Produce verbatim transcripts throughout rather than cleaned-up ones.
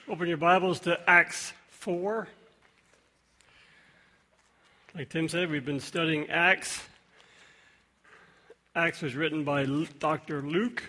Open your Bibles to Acts four. Like Tim said, we've been studying Acts. Acts was written by Doctor Luke.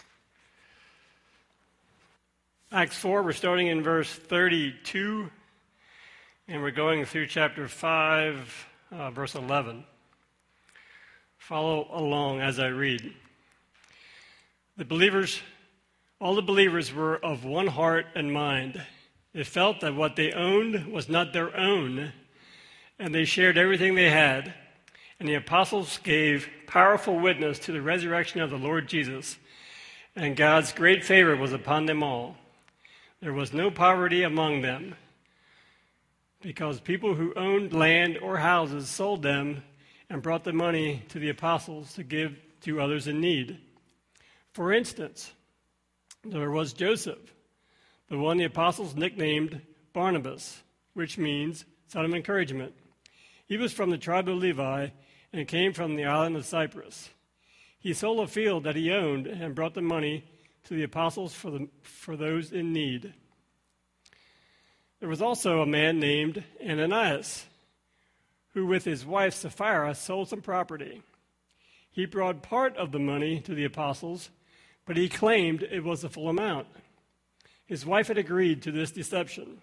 Acts four, we're starting in verse thirty-two, and we're going through chapter five, uh, verse eleven. Follow along as I read. The believers, all the believers were of one heart and mind. They felt that what they owned was not their own, and they shared everything they had. And the apostles gave powerful witness to the resurrection of the Lord Jesus, and God's great favor was upon them all. There was no poverty among them, because people who owned land or houses sold them and brought the money to the apostles to give to others in need. For instance, there was Joseph, the one the apostles nicknamed Barnabas, which means son of encouragement. He was from the tribe of Levi and came from the island of Cyprus. He sold a field that he owned and brought the money to the apostles for, the, for those in need. There was also a man named Ananias, who with his wife Sapphira sold some property. He brought part of the money to the apostles, but he claimed it was the full amount. His wife had agreed to this deception.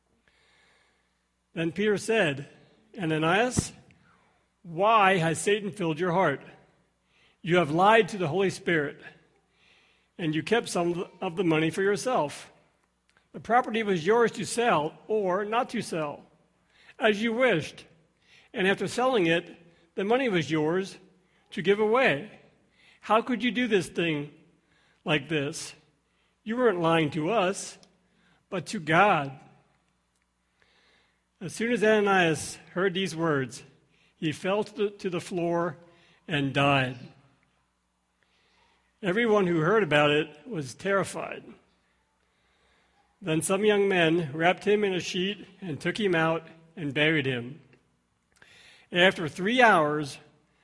Then Peter said, Ananias, why has Satan filled your heart? You have lied to the Holy Spirit, and you kept some of the money for yourself. The property was yours to sell or not to sell, as you wished. And after selling it, the money was yours to give away. How could you do this thing like this? You weren't lying to us, but to God. As soon as Ananias heard these words, he fell to the, to the floor and died. Everyone who heard about it was terrified. Then some young men wrapped him in a sheet and took him out and buried him. After three hours,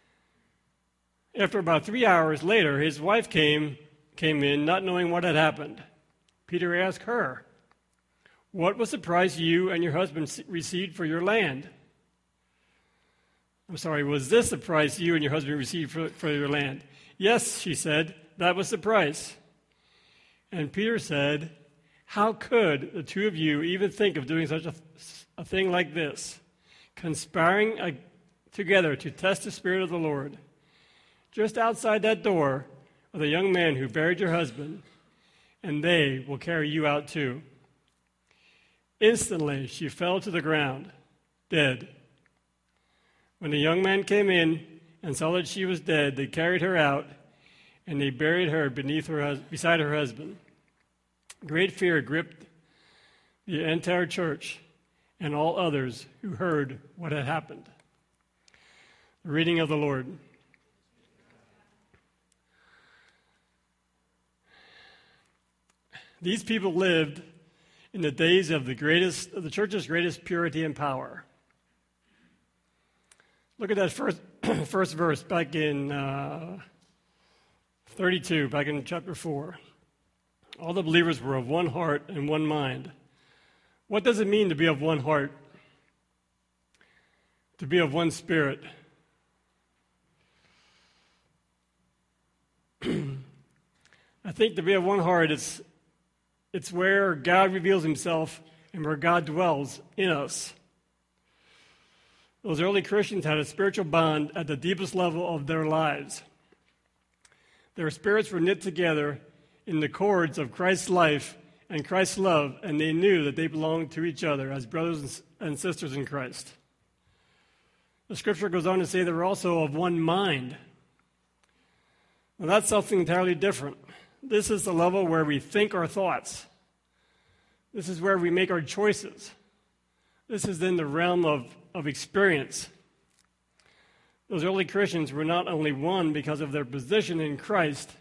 after about three hours later, his wife came came in, not knowing what had happened. Peter asked her, "What was the price you and your husband received for your land?" I'm sorry, was this the price you and your husband received for, for your land? Yes, she said, that was the price. And Peter said, how could the two of you even think of doing such a, a thing like this, conspiring uh, together to test the Spirit of the Lord? Just outside that door are the young men who buried your husband, and they will carry you out too. Instantly, she fell to the ground, dead. When the young men came in and saw that she was dead, they carried her out, and they buried her beneath her beside her husband. Great fear gripped the entire church and all others who heard what had happened. The reading of the Lord. These people lived in the days of the greatest, of the church's greatest purity and power. Look at that first, first verse back in uh, thirty-two, back in chapter four. All the believers were of one heart and one mind. What does it mean to be of one heart? To be of one spirit? I think to be of one heart is it's where God reveals himself and where God dwells in us. Those early Christians had a spiritual bond at the deepest level of their lives. Their spirits were knit together in the cords of Christ's life and Christ's love, and they knew that they belonged to each other as brothers and sisters in Christ. The scripture goes on to say they were also of one mind. Now that's something entirely different. This is the level where we think our thoughts. This is where we make our choices. This is in the realm of, of experience. Those early Christians were not only one because of their position in Christ,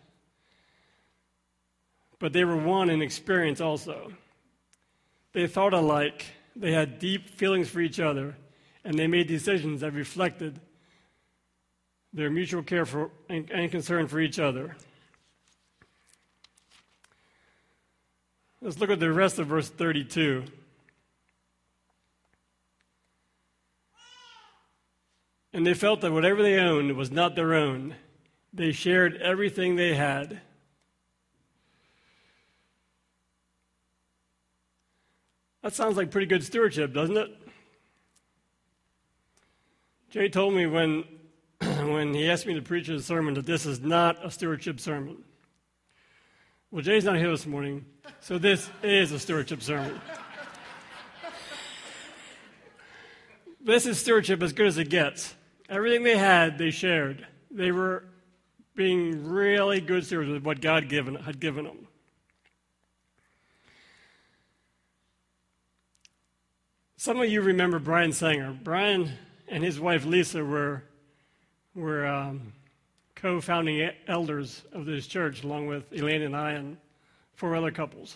but they were one in experience also. They thought alike, they had deep feelings for each other, and they made decisions that reflected their mutual care for and, and concern for each other. Let's look at the rest of verse thirty-two. And they felt that whatever they owned was not their own. They shared everything they had. That sounds like pretty good stewardship, doesn't it? Jay told me when, when he asked me to preach a sermon that this is not a stewardship sermon. Well, Jay's not here this morning, so this is a stewardship sermon. This is stewardship as good as it gets. Everything they had, they shared. They were being really good stewards with what God given, had given them. Some of you remember Brian Sanger. Brian and his wife Lisa were, were um, co-founding elders of this church, along with Elaine and I and four other couples.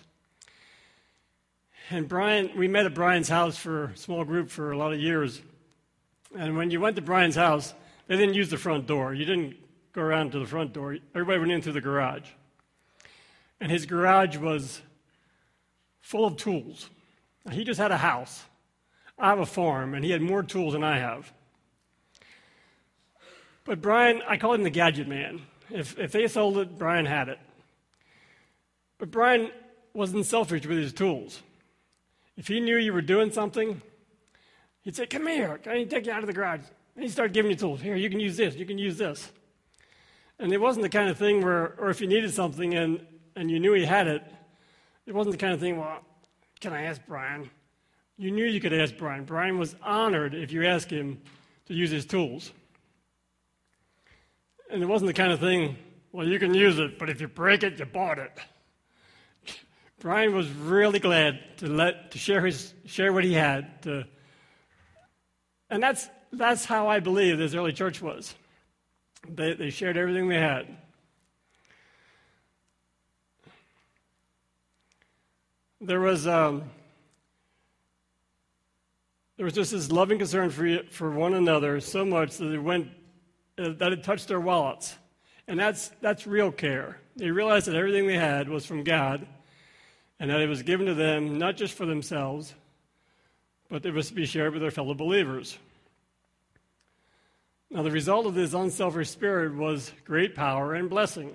And Brian, we met at Brian's house for a small group for a lot of years. And when you went to Brian's house, they didn't use the front door. You didn't go around to the front door. Everybody went in through the garage. And his garage was full of tools. Now, he just had a house. I have a farm, and he had more tools than I have. But Brian, I call him the gadget man. If, if they sold it, Brian had it. But Brian wasn't selfish with his tools. If he knew you were doing something, he'd say, come here, I need to take you out of the garage. And he'd start giving you tools. Here, you can use this, you can use this. And it wasn't the kind of thing where, or if you needed something and, and you knew he had it, it wasn't the kind of thing, well, can I ask Brian? You knew you could ask Brian. Brian was honored if you asked him to use his tools. And it wasn't the kind of thing, well, you can use it, but if you break it, you bought it. Brian was really glad to let to share his share what he had. To, and that's that's how I believe this early church was. They they shared everything they had. There was um, there was just this loving concern for for one another so much that it went uh, that it touched their wallets, and that's that's real care. They realized that everything they had was from God. And that it was given to them not just for themselves, but it was to be shared with their fellow believers. Now, the result of this unselfish spirit was great power and blessing.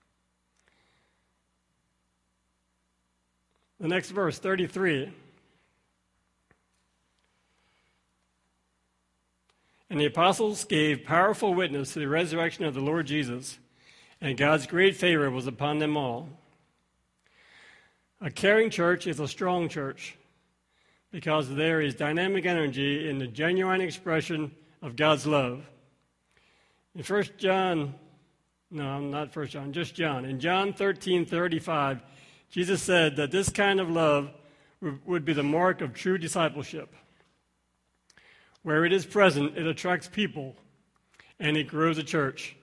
The next verse, thirty-three. And the apostles gave powerful witness to the resurrection of the Lord Jesus, and God's great favor was upon them all. A caring church is a strong church because there is dynamic energy in the genuine expression of God's love. In First John, no, not First John, just John. In John thirteen thirty-five, Jesus said that this kind of love would be the mark of true discipleship. Where it is present, it attracts people and it grows a church.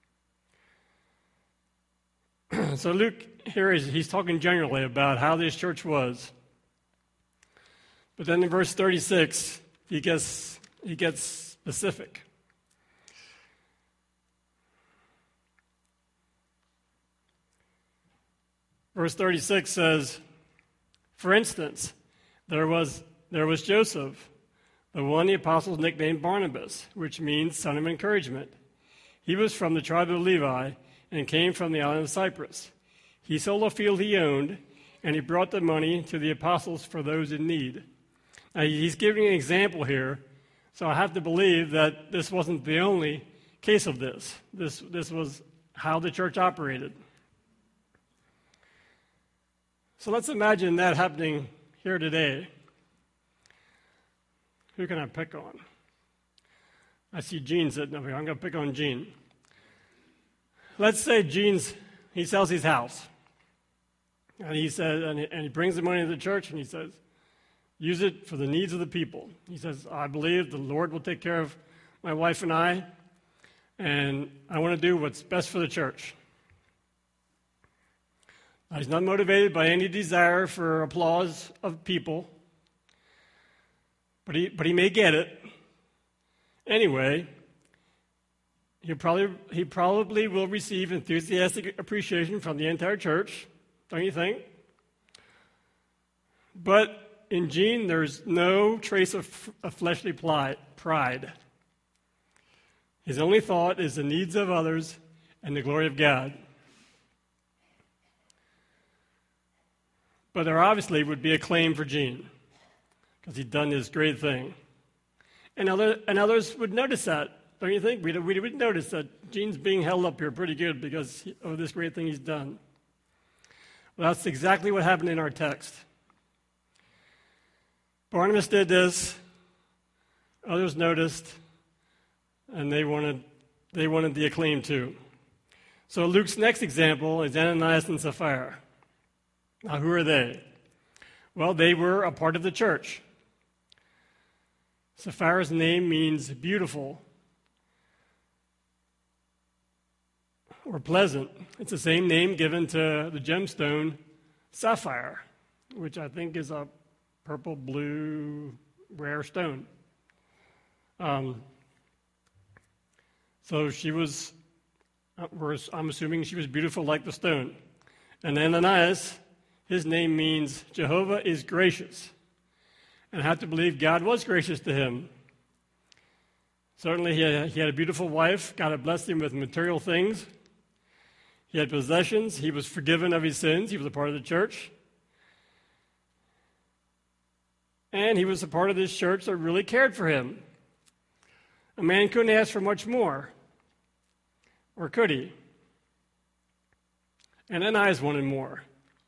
So Luke here is he's talking generally about how this church was. But then in verse thirty-six, he gets he gets specific. Verse thirty-six says, for instance, there was there was Joseph, the one the apostles nicknamed Barnabas, which means son of encouragement. He was from the tribe of Levi and came from the island of Cyprus. He sold a field he owned, and he brought the money to the apostles for those in need. Now, he's giving an example here, so I have to believe that this wasn't the only case of this. This, this was how the church operated. So let's imagine that happening here today. Who can I pick on? I see Gene sitting over here. I'm going to pick on Gene. Let's say Gene's, he sells his house. And he says, and he, and he brings the money to the church, and he says, use it for the needs of the people. He says, I believe the Lord will take care of my wife and I, and I want to do what's best for the church. Now, he's not motivated by any desire for applause of people, but he, but he may get it. Anyway, he probably, he probably will receive enthusiastic appreciation from the entire church, don't you think? But in Gene, there's no trace of, of fleshly pride. His only thought is the needs of others and the glory of God. But there obviously would be a claim for Gene, because he'd done this great thing. And, other, and others would notice that, don't you think? We, we would notice that Gene's being held up here pretty good because of this great thing he's done. Well, that's exactly what happened in our text. Barnabas did this, others noticed, and they wanted, they wanted the acclaim too. So Luke's next example is Ananias and Sapphira. Now, who are they? Well, they were a part of the church. Sapphira's name means beautiful or pleasant. It's the same name given to the gemstone sapphire, which I think is a purple, blue, rare stone. Um, so she was, I'm assuming she was beautiful like the stone. And Ananias, his name means Jehovah is gracious. And I have to believe God was gracious to him. Certainly he had, he had a beautiful wife. God had blessed him with material things. He had possessions. He was forgiven of his sins. He was a part of the church. And he was a part of this church that really cared for him. A man couldn't ask for much more. Or could he? And Ananias wanted more.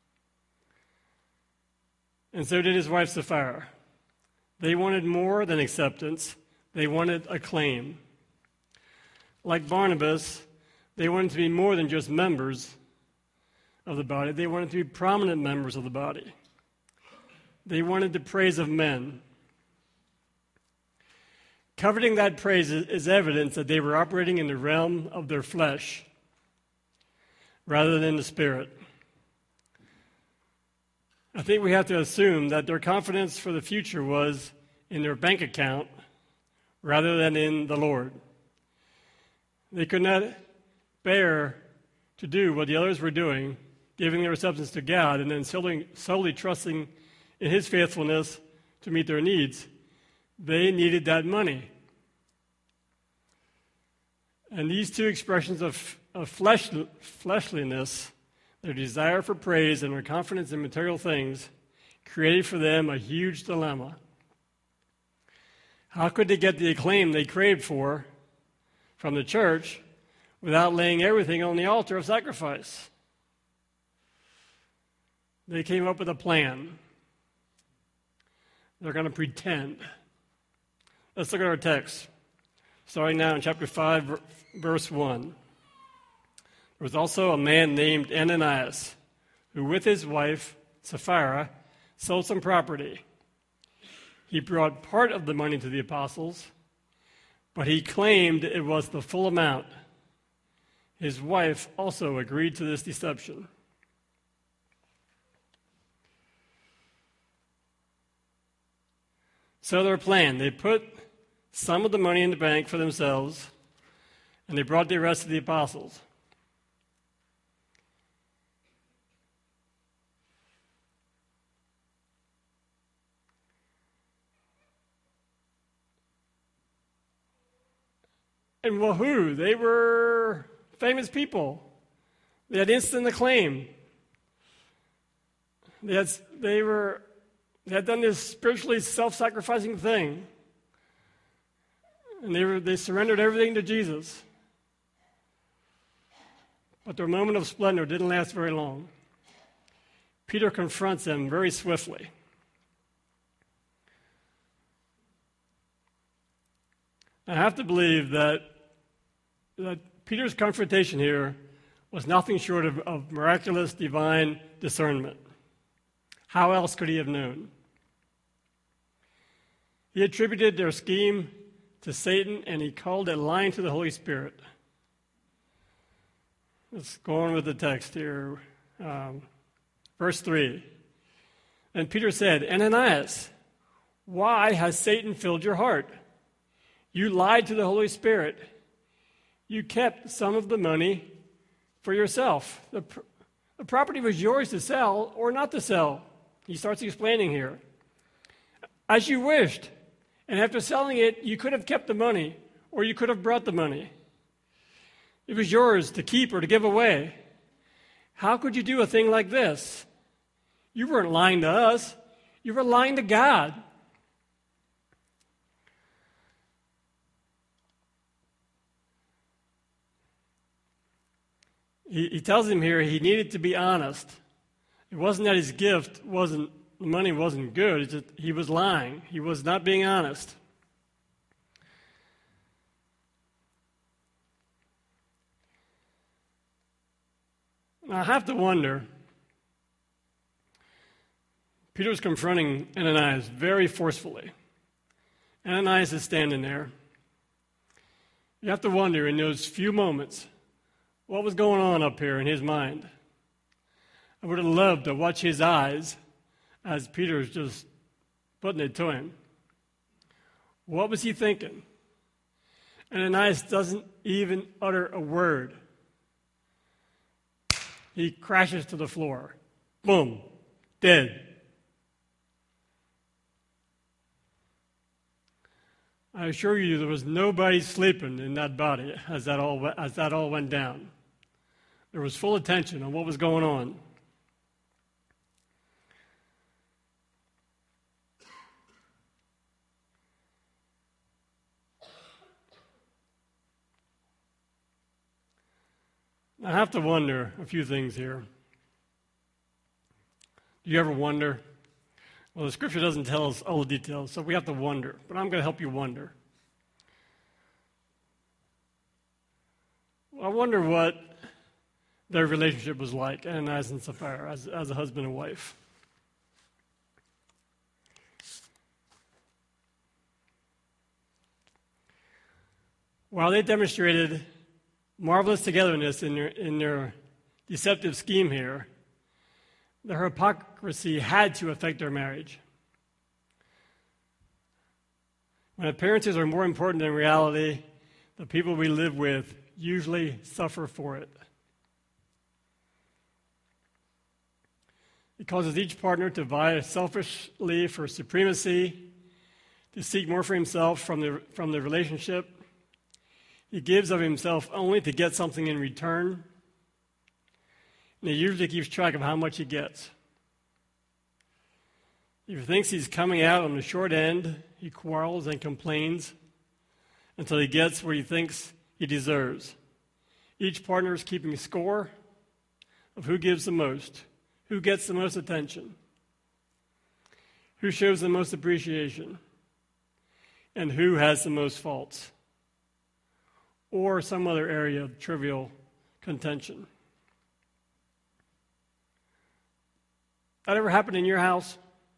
And so did his wife Sapphira. They wanted more than acceptance. They wanted acclaim. Like Barnabas, they wanted to be more than just members of the body. They wanted to be prominent members of the body. They wanted the praise of men. Coveting that praise is evidence that they were operating in the realm of their flesh rather than the spirit. I think we have to assume that their confidence for the future was in their bank account rather than in the Lord. They could not bear to do what the others were doing, giving their substance to God and then solely, solely trusting in His faithfulness to meet their needs. They needed that money. And these two expressions of, of flesh, fleshliness, their desire for praise and their confidence in material things, created for them a huge dilemma. How could they get the acclaim they craved for from the church without laying everything on the altar of sacrifice? They came up with a plan. They're going to pretend. Let's look at our text, starting now in chapter five, verse one. There was also a man named Ananias, who with his wife, Sapphira, sold some property. He brought part of the money to the apostles, but he claimed it was the full amount. His wife also agreed to this deception. So their plan, they put some of the money in the bank for themselves, and they brought the rest to the apostles. And well, who? They were famous people. They had instant acclaim. They had, they were, they had done this spiritually self-sacrificing thing. And they, were, they surrendered everything to Jesus. But their moment of splendor didn't last very long. Peter confronts them very swiftly. I have to believe that, that Peter's confrontation here was nothing short of, of miraculous divine discernment. How else could he have known? He attributed their scheme to Satan, and he called it lying to the Holy Spirit. Let's go on with the text here. Um, verse three. And Peter said, Ananias, why has Satan filled your heart? You lied to the Holy Spirit. You kept some of the money for yourself. The, pr- the property was yours to sell or not to sell. He starts explaining here. As you wished, and after selling it, you could have kept the money, or you could have brought the money. It was yours to keep or to give away. How could you do a thing like this? You weren't lying to us. You were lying to God. He, he tells him here he needed to be honest. It wasn't that his gift wasn't, the money wasn't good. It's just he was lying. He was not being honest. Now, I have to wonder, Peter was confronting Ananias very forcefully. Ananias is standing there. You have to wonder in those few moments, what was going on up here in his mind? I would have loved to watch his eyes as Peter's just putting it to him. What was he thinking? Ananias doesn't even utter a word. He crashes to the floor. Boom. Dead. I assure you there was nobody sleeping in that body as that all, as that all went down. There was full attention on what was going on. I have to wonder a few things here. Do you ever wonder? Well, the scripture doesn't tell us all the details, so we have to wonder. But I'm going to help you wonder. I wonder what their relationship was like, Ananias and Sapphira, as, as a husband and wife. While they demonstrated marvelous togetherness in their, in their deceptive scheme here, their hypocrisy had to affect their marriage. When appearances are more important than reality, the people we live with usually suffer for it. It causes each partner to vie selfishly for supremacy, to seek more for himself from the, from the relationship. He gives of himself only to get something in return. And he usually keeps track of how much he gets. If he thinks he's coming out on the short end, he quarrels and complains until he gets what he thinks he deserves. Each partner is keeping score of who gives the most, who gets the most attention, who shows the most appreciation, and who has the most faults, or some other area of trivial contention. That ever happened in your house?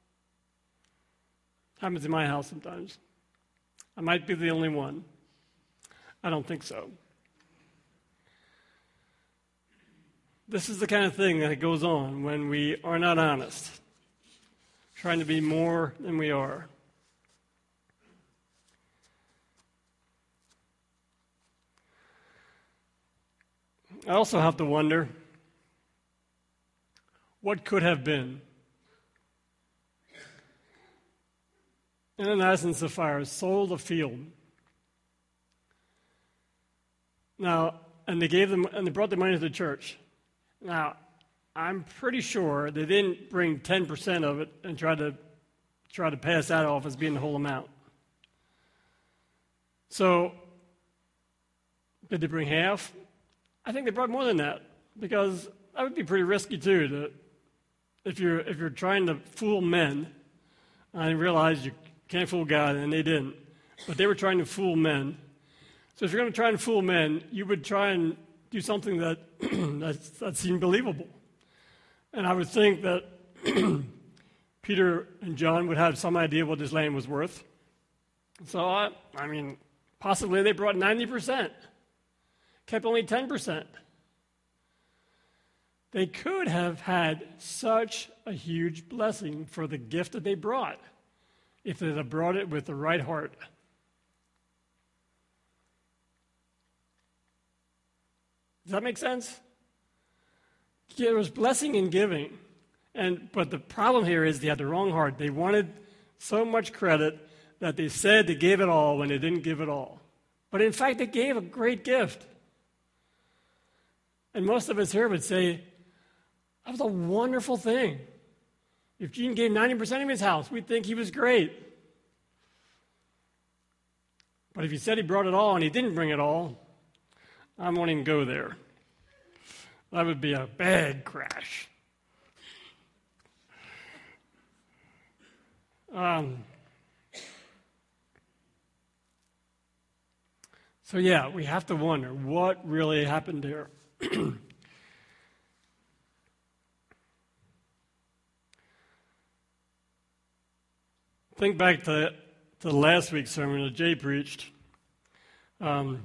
Happens in my house sometimes. I might be the only one. I don't think so. This is the kind of thing that goes on when we are not honest, trying to be more than we are. I also have to wonder, what could have been? Ananias and Sapphira sold a field. Now, and they gave them, and they brought the money to the church. Now, I'm pretty sure they didn't bring ten percent of it and try to try to pass that off as being the whole amount. So, did they bring half? I think they brought more than that, because that would be pretty risky too. To, if you're if you're trying to fool men, I realize you can't fool God, and they didn't, but they were trying to fool men. So if you're going to try and fool men, you would try and do something that that, that seemed believable. And I would think that Peter and John would have some idea what this land was worth. So I, I mean, possibly they brought ninety percent. Kept only ten percent. They could have had such a huge blessing for the gift that they brought if they had brought it with the right heart. Does that make sense? There was blessing in giving, And but the problem here is they had the wrong heart. They wanted so much credit that they said they gave it all when they didn't give it all. But in fact, they gave a great gift. And most of us here would say, that was a wonderful thing. If Gene gave ninety percent of his house, we'd think he was great. But if he said he brought it all and he didn't bring it all, I won't even go there. That would be a bad crash. Um, so yeah, we have to wonder what really happened here. Think back to, to last week's sermon that Jay preached. Um,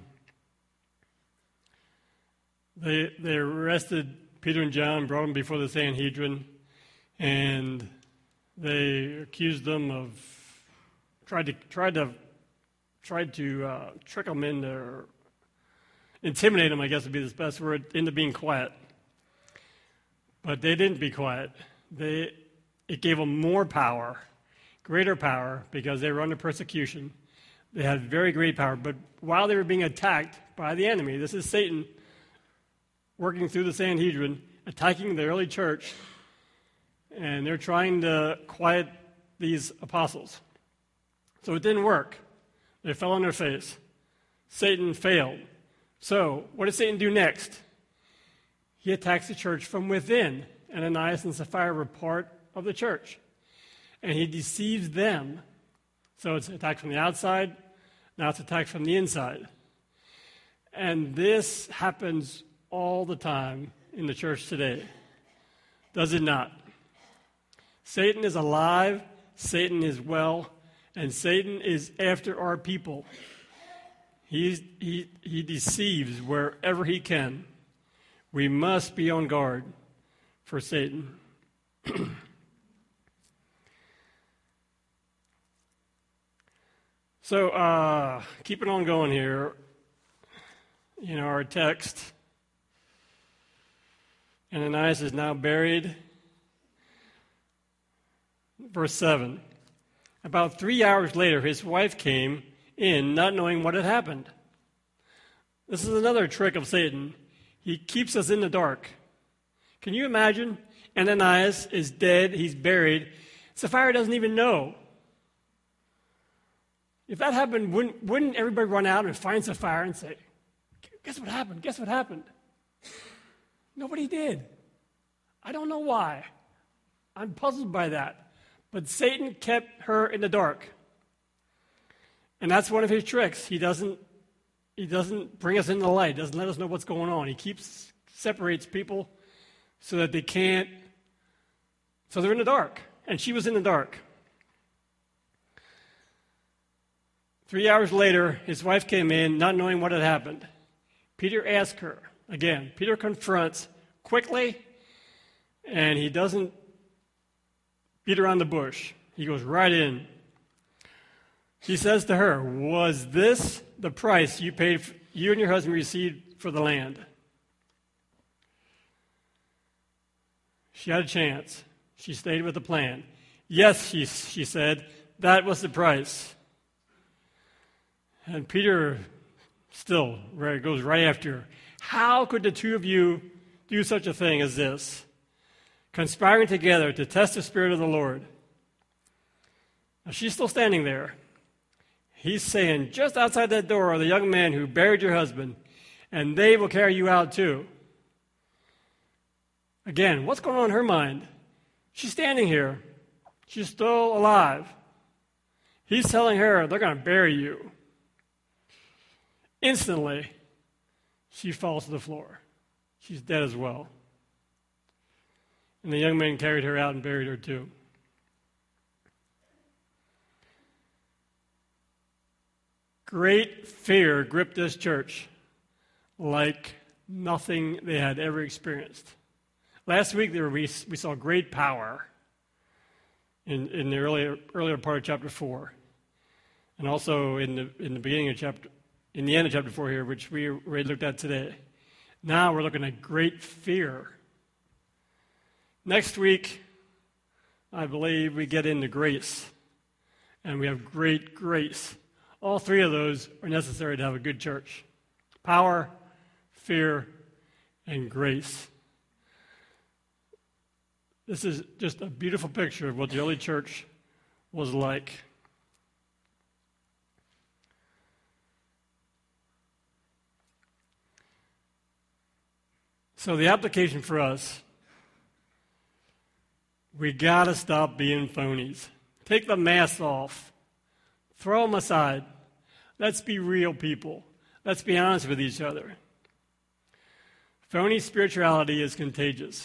they they arrested Peter and John, brought them before the Sanhedrin, and they accused them of tried to tried to tried to uh, trick them into, or intimidate them, I guess would be the best word, into being quiet. But they didn't be quiet. They it gave them more power. Greater power, because they were under persecution. They had very great power. But while they were being attacked by the enemy, this is Satan working through the Sanhedrin, attacking the early church, and they're trying to quiet these apostles. So it didn't work. They fell on their face. Satan failed. So what did Satan do next? He attacks the church from within. Ananias and Sapphira were part of the church. And he deceives them. So it's attacked from the outside, now it's attacked from the inside. And this happens all the time in the church today. Does it not? Satan is alive, Satan is well, and Satan is after our people. He's, he, he deceives wherever he can. We must be on guard for Satan. So, uh, keeping on going here, you know, our text, Ananias is now buried. Verse seven. About three hours later, his wife came in, not knowing what had happened. This is another trick of Satan. He keeps us in the dark. Can you imagine? Ananias is dead, he's buried. Sapphira doesn't even know. If that happened, wouldn't, wouldn't everybody run out and find Sapphira and say, guess what happened? Guess what happened? Nobody did. I don't know why. I'm puzzled by that. But Satan kept her in the dark. And that's one of his tricks. He doesn't, he doesn't bring us into the light, doesn't let us know what's going on. He keeps, separates people so that they can't, so they're in the dark. And she was in the dark. Three hours later, his wife came in, not knowing what had happened. Peter asked her, again, Peter confronts quickly, and he doesn't beat around the bush. He goes right in. He says to her, was this the price you paid, for, you and your husband received for the land? She had a chance. She stayed with the plan. Yes, she, she said, that was the price. And Peter still goes right after her. How could the two of you do such a thing as this? Conspiring together to test the Spirit of the Lord. Now she's still standing there. He's saying, just outside that door are the young men who buried your husband, and they will carry you out too. Again, what's going on in her mind? She's standing here. She's still alive. He's telling her, they're going to bury you. Instantly, she falls to the floor. She's dead as well. And the young men carried her out and buried her too. Great fear gripped this church like nothing they had ever experienced. Last week there we, we saw great power in, in the earlier, earlier part of chapter four. And also in the, in the beginning of chapter, in the end of chapter four here, which we already looked at today. Now we're looking at great fear. Next week, I believe we get into grace, and we have great grace. All three of those are necessary to have a good church: power, fear, and grace. This is just a beautiful picture of what the early church was like. So the application for us, we got to stop being phonies. Take the masks off. Throw them aside. Let's be real people. Let's be honest with each other. Phony spirituality is contagious,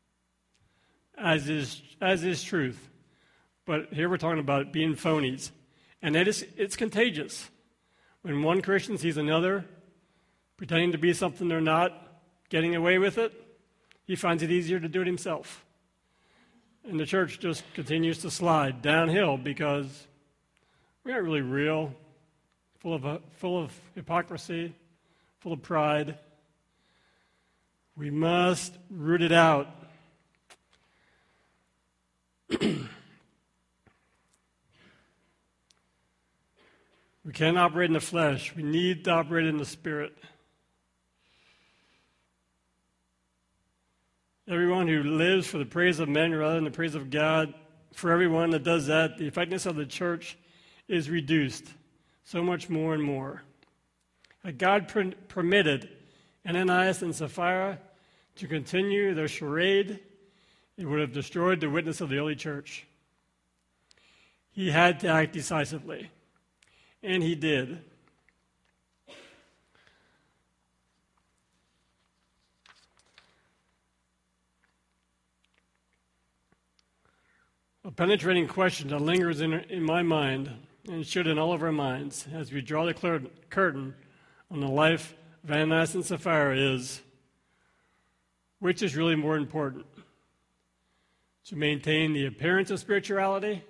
as is, as is truth. But here we're talking about being phonies. And it is, it's contagious. When one Christian sees another pretending to be something they're not, getting away with it, he finds it easier to do it himself. And the church just continues to slide downhill because we aren't really real, full of, full of hypocrisy, full of pride. We must root it out. We can't operate in the flesh. We need to operate in the Spirit. Everyone who lives for the praise of men rather than the praise of God, for everyone that does that, the effectiveness of the church is reduced so much more and more. Had God per- permitted Ananias and Sapphira to continue their charade, it would have destroyed the witness of the early church. He had to act decisively, and he did. A penetrating question that lingers in, in my mind, and should in all of our minds, as we draw the clear, curtain on the life of Ananias and Sapphira is, which is really more important? To maintain the appearance of spirituality,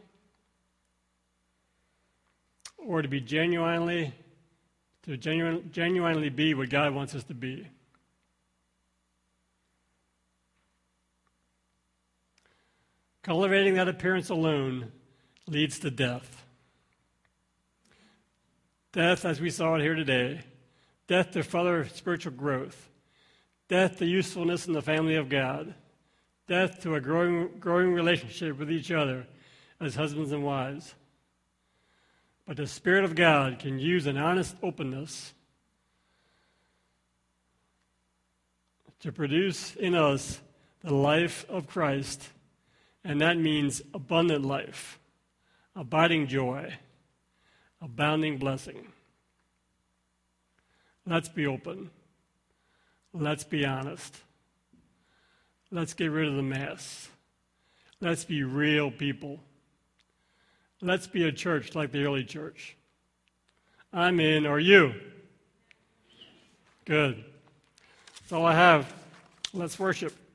or to be genuinely, to genuine, genuinely be what God wants us to be? Cultivating that appearance alone leads to death. Death, as we saw it here today, death to further spiritual growth, death to usefulness in the family of God, death to a growing, growing relationship with each other as husbands and wives. But the Spirit of God can use an honest openness to produce in us the life of Christ. And that means abundant life, abiding joy, abounding blessing. Let's be open. Let's be honest. Let's get rid of the masks. Let's be real people. Let's be a church like the early church. I'm in. Are you? Good. That's all I have. Let's worship.